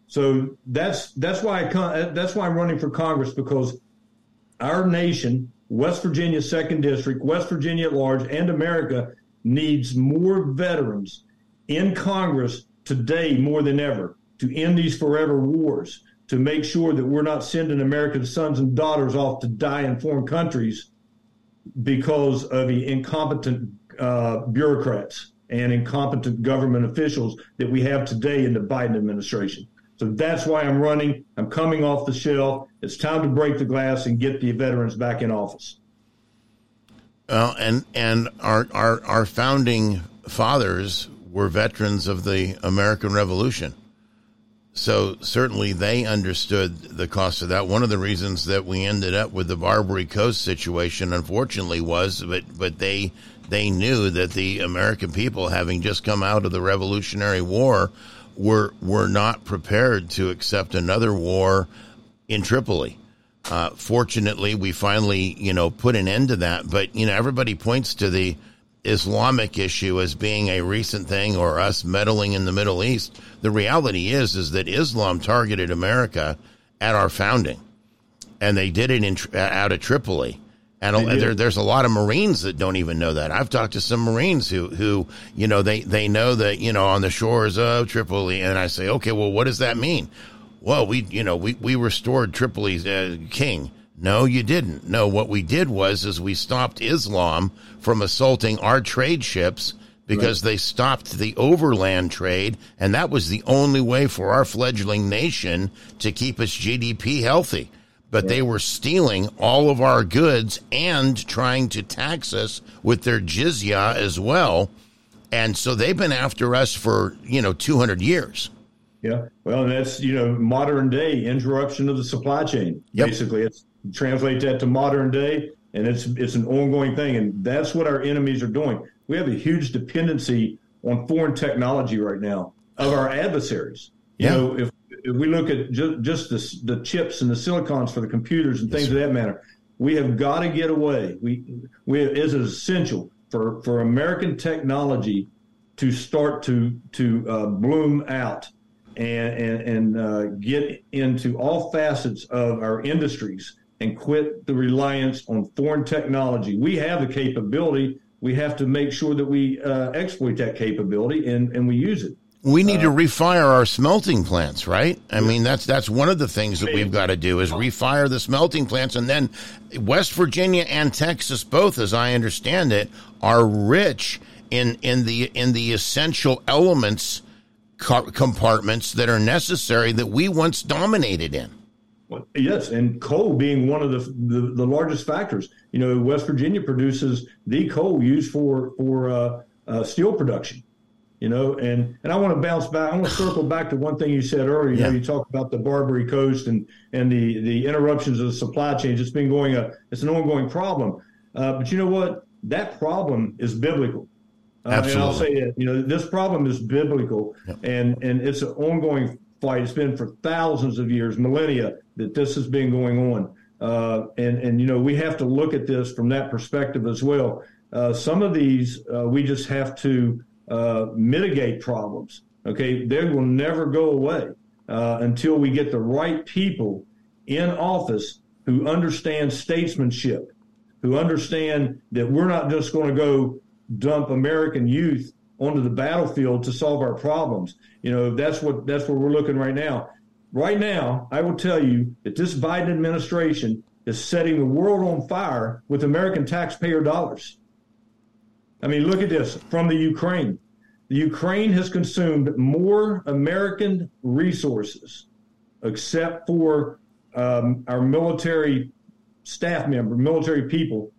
S12: So that's that's why I that's why I'm running for Congress, because our nation West Virginia second District, West Virginia at large, and America needs more veterans in Congress today more than ever to end these forever wars, to make sure that we're not sending American sons and daughters off to die in foreign countries because of the incompetent uh, bureaucrats and incompetent government officials that we have today in the Biden administration. So that's why I'm running. I'm coming off the shelf. It's time to break the glass and get the veterans back in office.
S1: Well, and and our our, our founding fathers were veterans of the American Revolution. So certainly they understood the cost of that. One of the reasons that we ended up with the Barbary Coast situation, unfortunately, was but but they they knew that the American people, having just come out of the Revolutionary War, were were not prepared to accept another war in Tripoli. Uh, fortunately, we finally, you know, put an end to that. But, you know, everybody points to the Islamic issue as being a recent thing, or us meddling in the Middle East. The reality is, is that Islam targeted America at our founding, and they did it in, out of Tripoli. And there, there's a lot of Marines that don't even know that. I've talked to some Marines who, who, you know, they, they know that, you know, on the shores of Tripoli. And I say, okay, well, what does that mean? Well, we, you know, we, we restored Tripoli's uh, king. No, you didn't. No, what we did was, is we stopped Islam from assaulting our trade ships because right. they stopped the overland trade. And that was the only way for our fledgling nation to keep its G D P healthy. But they were stealing all of our goods and trying to tax us with their jizya as well. And so they've been after us for, you know, two hundred years.
S12: Yeah. Well, and that's, you know, modern day interruption of the supply chain. Yep. Basically, it's translate that to modern day, and it's it's an ongoing thing. And that's what our enemies are doing. We have a huge dependency on foreign technology right now of our adversaries. You yeah. know, if If we look at ju- just the, the chips and the silicons for the computers and yes, things sir. of that matter, we have got to get away. We, we it is essential for, for American technology to start to to uh, bloom out and and, and uh, get into all facets of our industries and quit the reliance on foreign technology. We have the capability. We have to make sure that we uh, exploit that capability and, and we use it.
S1: We need uh, to refire our smelting plants, right? I mean, that's that's one of the things that we've got to do is refire the smelting plants. And then West Virginia and Texas, both, as I understand it, are rich in in the in the essential elements co- compartments that are necessary that we once dominated in.
S12: Well, yes, and coal being one of the, the the largest factors. You know, West Virginia produces the coal used for for uh, uh, steel production. You know, and, and I want to bounce back. I want to circle back to one thing you said earlier. You yeah. know, you talked about the Barbary Coast and, and the, the interruptions of the supply chains. It's been going a, it's an ongoing problem. Uh, but you know what? That problem is biblical. Uh, Absolutely. And I'll say it. You know, this problem is biblical, yeah. and and it's an ongoing fight. It's been for thousands of years, millennia, that this has been going on. Uh, and and you know, we have to look at this from that perspective as well. Uh, some of these uh, we just have to. Uh, mitigate problems. Okay, they will never go away uh, until we get the right people in office who understand statesmanship, who understand that we're not just going to go dump American youth onto the battlefield to solve our problems. You know, that's what that's where we're looking right now. Right now, I will tell you that this Biden administration is setting the world on fire with American taxpayer dollars. I mean, look at this from the Ukraine. The Ukraine has consumed more American resources, except for um, our military staff member, military people,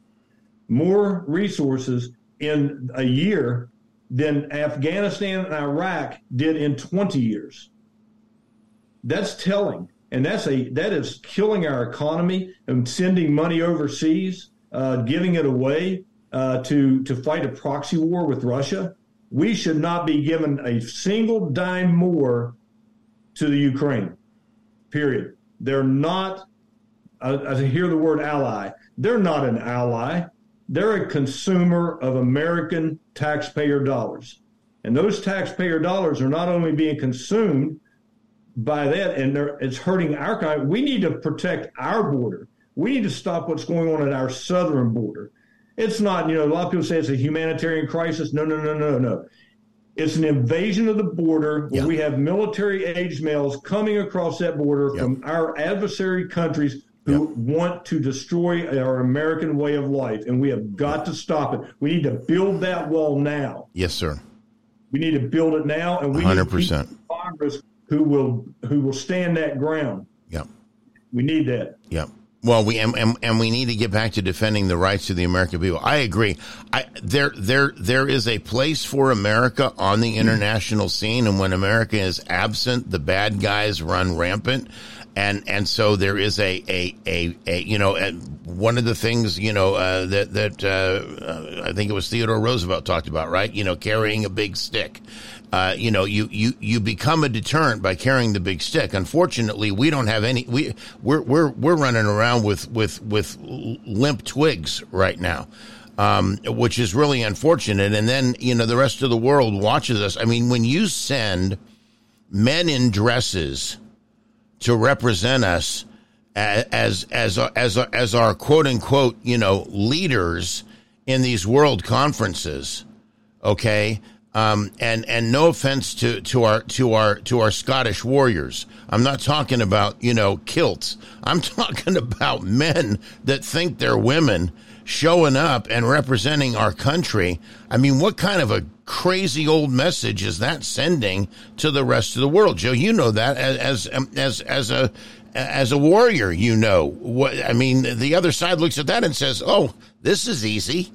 S12: more resources in a year than Afghanistan and Iraq did in twenty years. That's telling, and that's a that is killing our economy and sending money overseas, uh, giving it away. Uh, to to fight a proxy war with Russia. We should not be given a single dime more to the Ukraine, period. They're not, I, I hear the word ally, they're not an ally. They're a consumer of American taxpayer dollars. And those taxpayer dollars are not only being consumed by that, and it's hurting our country. We need to protect our border. We need to stop what's going on at our southern border. It's not, you know, a lot of people say it's a humanitarian crisis. No, no, no, no, no. It's an invasion of the border where yeah. we have military-aged males coming across that border yep. from our adversary countries who yep. want to destroy our American way of life, and we have got to stop it. We need to build that wall now.
S1: Yes, sir.
S12: We need to build it now, and we
S1: one hundred percent.
S12: Need Congress who will who will stand that ground.
S1: Yep.
S12: We need that.
S1: Yep. Well, we and, and and we need to get back to defending the rights of the American people. I agree. I there there there is a place for America on the international scene, and when America is absent, the bad guys run rampant. And and so there is a a a, a you know a, one of the things you know uh, that that uh, uh, I think it was Theodore Roosevelt talked about, right? You know, carrying a big stick. Uh, you know, you, you, you become a deterrent by carrying the big stick. Unfortunately, we don't have any. We we're we're we're running around with with with limp twigs right now, um, which is really unfortunate. And then you know the rest of the world watches us. I mean, when you send men in dresses to represent us as as as as, as our quote unquote you know leaders in these world conferences, okay. Um, and, and no offense to, to our, to our, to our Scottish warriors. I'm not talking about, you know, kilts. I'm talking about men that think they're women showing up and representing our country. I mean, what kind of a crazy old message is that sending to the rest of the world? Joe, you know that as, as, as, as a, as a warrior, you know what, I mean, the other side looks at that and says, oh, this is easy.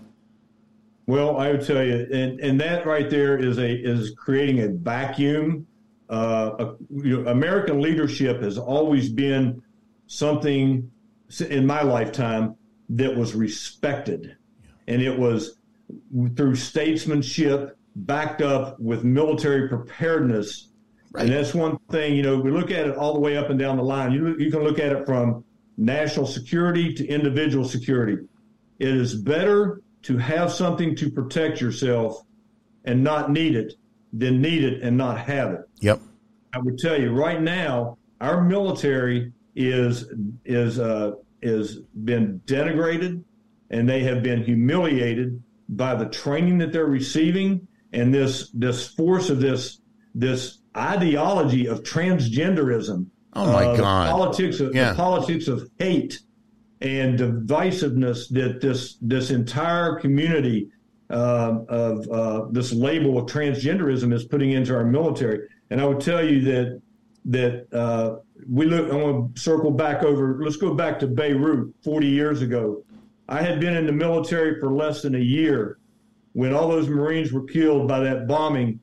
S12: Well, I would tell you, and, and that right there is a is creating a vacuum. Uh, a, you know, American leadership has always been something in my lifetime that was respected, and it was through statesmanship backed up with military preparedness. Right. And that's one thing. You know, we look at it all the way up and down the line. You you can look at it from national security to individual security. It is better to have something to protect yourself and not need it than need it and not have it.
S1: Yep.
S12: I would tell you right now, our military is is uh, is been denigrated, and they have been humiliated by the training that they're receiving, and this this force of this this ideology of transgenderism.
S1: Oh my
S12: uh,
S1: God!
S12: The politics of
S1: yeah.
S12: the politics of hate and divisiveness that this this entire community uh, of uh, this label of transgenderism is putting into our military. And I would tell you that that uh, we look. I want to circle back over. Let's go back to Beirut forty years ago. I had been in the military for less than a year when all those Marines were killed by that bombing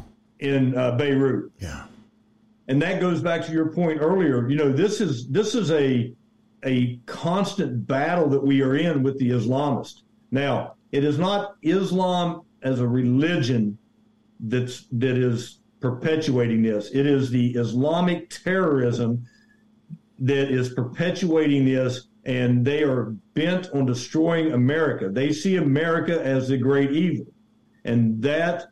S12: in uh, Beirut.
S1: Yeah,
S12: and that goes back to your point earlier. You know, this is this is a a constant battle that we are in with the Islamists. Now, it is not Islam as a religion that's that is perpetuating this. It is the Islamic terrorism that is perpetuating this, and they are bent on destroying America. They see America as the great evil, and that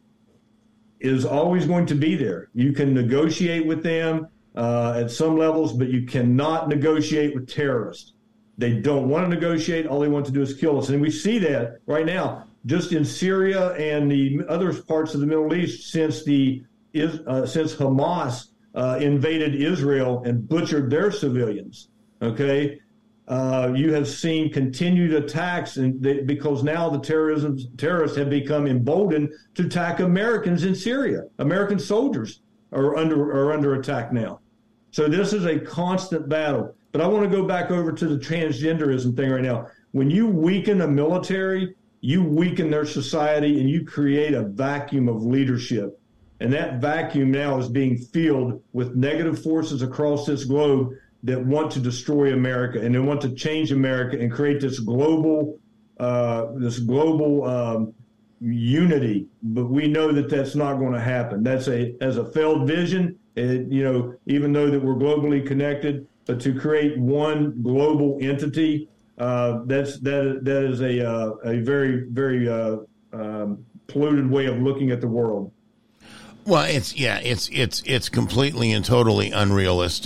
S12: is always going to be there. You can negotiate with them Uh, at some levels, but you cannot negotiate with terrorists. They don't want to negotiate. All they want to do is kill us. And we see that right now, just in Syria and the other parts of the Middle East since the uh, since Hamas uh, invaded Israel and butchered their civilians. Okay, uh, you have seen continued attacks, and they, because now the terrorism terrorists have become emboldened to attack Americans in Syria. American soldiers are under are under attack now. So this is a constant battle. But I want to go back over to the transgenderism thing right now. When you weaken a military, you weaken their society, and you create a vacuum of leadership. And that vacuum now is being filled with negative forces across this globe that want to destroy America, and they want to change America and create this global, uh, this global um, unity. But we know that that's not going to happen. That's a as a failed vision. It, you know, even though that we're globally connected, but to create one global entity, uh, that's that that is a uh, a very very uh, um, polluted way of looking at the world.
S1: Well, it's yeah, it's it's it's completely and totally unrealistic.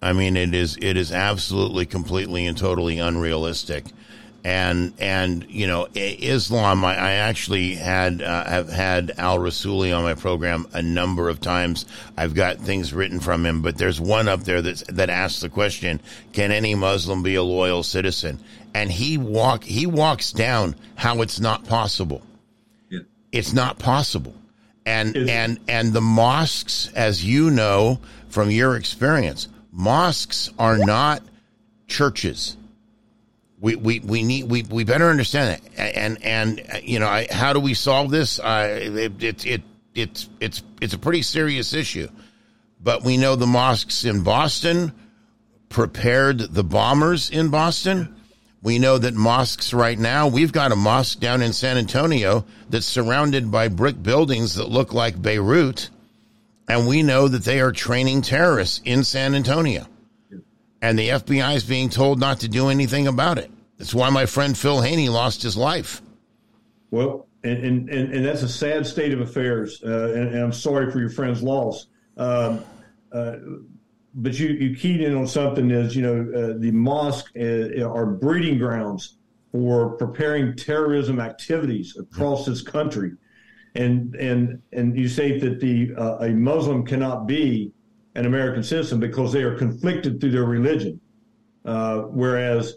S1: I mean, it is it is absolutely, completely, and totally unrealistic. And, and you know, Islam, I, I actually had, uh, have had Al Rasuli on my program a number of times. I've got things written from him, but there's one up there that's, that asks the question, can any Muslim be a loyal citizen? And he walk, he walks down how it's not possible. Yeah. It's not possible. And, it's- and, and the mosques, as you know, from your experience, mosques are not churches. We, we, we need, we, we better understand that. And, and, you know, I, how do we solve this? Uh, it, it, it, it's, it's, it's a pretty serious issue, but we know the mosques in Boston prepared the bombers in Boston. We know that mosques right now, we've got a mosque down in San Antonio that's surrounded by brick buildings that look like Beirut. And we know that they are training terrorists in San Antonio. And the F B I is being told not to do anything about it. That's why my friend Phil Haney lost his life.
S12: Well, and and, and that's a sad state of affairs, uh, and, and I'm sorry for your friend's loss. Um, uh, but you, you keyed in on something is, you know, uh, the mosque uh, are breeding grounds for preparing terrorism activities across this country. And and and you say that the uh, a Muslim cannot be an American citizen because they are conflicted through their religion. Uh, whereas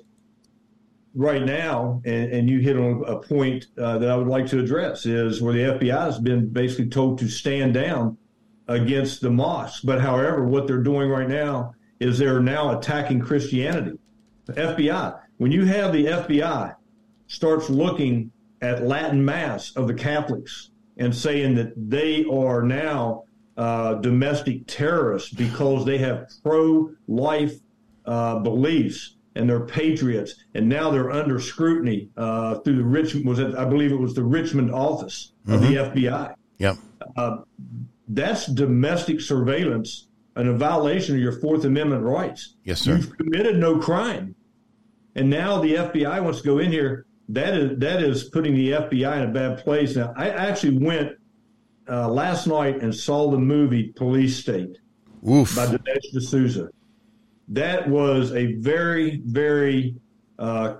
S12: right now, and, and you hit on a point uh, that I would like to address, is where the F B I has been basically told to stand down against the mosques. But however, what they're doing right now is they're now attacking Christianity. The F B I, when you have the F B I starts looking at Latin Mass of the Catholics and saying that they are now Uh, domestic terrorists because they have pro-life uh, beliefs and they're patriots, and now they're under scrutiny uh, through the Richmond. Was it? I believe it was the Richmond office of mm-hmm. the F B I.
S1: Yep.
S12: Uh, that's domestic surveillance and a violation of your Fourth Amendment rights.
S1: Yes, sir.
S12: You've committed no crime, and now the F B I wants to go in here. That is that is putting the F B I in a bad place. Now, I actually went. Uh, last night and saw the movie Police State
S1: Oof.
S12: by Dinesh D'Souza. That was a very, very uh,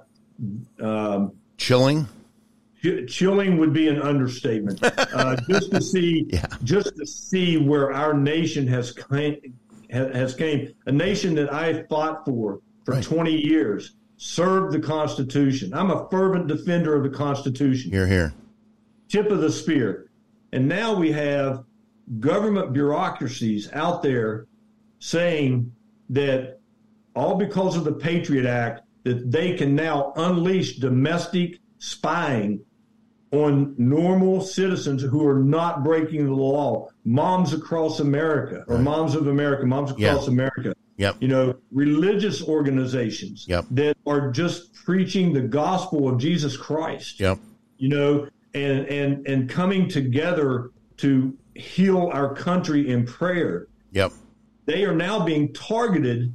S12: um,
S1: chilling.
S12: Ch- chilling would be an understatement. Uh, just to see, yeah. just to see where our nation has came, has came, a nation that I fought for for right. twenty years, served the Constitution. I'm a fervent defender of the Constitution.
S1: You're here.
S12: Tip of the spear. And now we have government bureaucracies out there saying that all because of the Patriot Act, that they can now unleash domestic spying on normal citizens who are not breaking the law. Moms across America, or moms of America, moms across
S1: yeah.
S12: America.
S1: Yep.
S12: You know, religious organizations
S1: yep.
S12: that are just preaching the gospel of Jesus Christ.
S1: Yep.
S12: You know, And, and and coming together to heal our country in prayer.
S1: Yep.
S12: They are now being targeted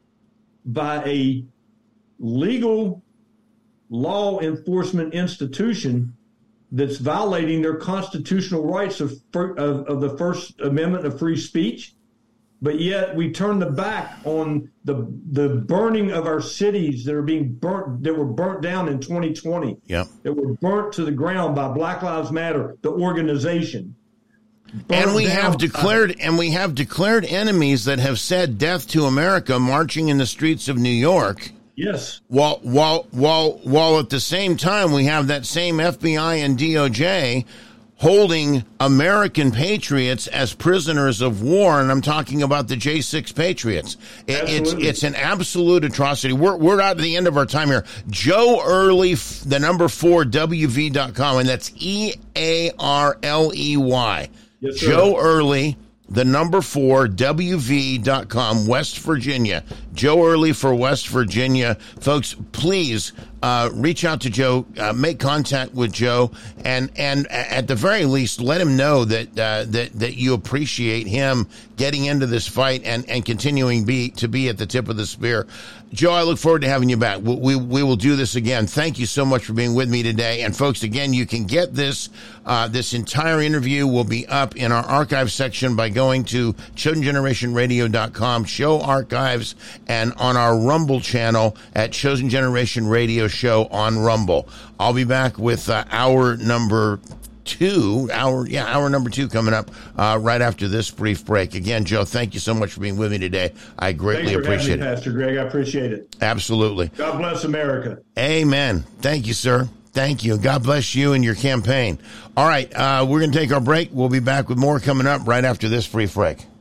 S12: by a legal law enforcement institution that's violating their constitutional rights of, of, of the First Amendment of free speech. But yet we turn the back on the the burning of our cities that are being burnt, that were burnt down in twenty twenty.
S1: Yep.
S12: That were burnt to the ground by Black Lives Matter, the organization.
S1: And we have declared and we have declared enemies that have said death to America marching in the streets of New York.
S12: Yes.
S1: While while while while at the same time we have that same F B I and D O J holding American patriots as prisoners of war, and I'm talking about the J six Patriots. It, it's it's an absolute atrocity. We're we're at the end of our time here. Joe Earley, the number four, W V dot com, and that's E A R L E Y.
S12: Yes,
S1: Joe Earley, the number four, W V dot com, West Virginia. Joe Earley for West Virginia. Folks, please uh, reach out to Joe, uh, make contact with Joe, and and at the very least, let him know that uh, that that you appreciate him getting into this fight and and continuing be to be at the tip of the spear. Joe, I look forward to having you back. We, we, we will do this again. Thank you so much for being with me today. And folks, again, you can get this, uh, this entire interview will be up in our archive section by going to chosen generation radio dot com, show archives, and on our Rumble channel at Chosen Generation Radio Show on Rumble. I'll be back with uh, hour number two, hour, yeah, hour number two coming up uh, right after this brief break. Again, Joe, thank you so much for being with me today. I greatly
S12: Thanks for
S1: appreciate
S12: having me,
S1: it.
S12: Pastor Greg, I appreciate it.
S1: Absolutely.
S12: God bless America.
S1: Amen. Thank you, sir. Thank you. God bless you and your campaign. All right, uh, we're going to take our break. We'll be back with more coming up right after this brief break.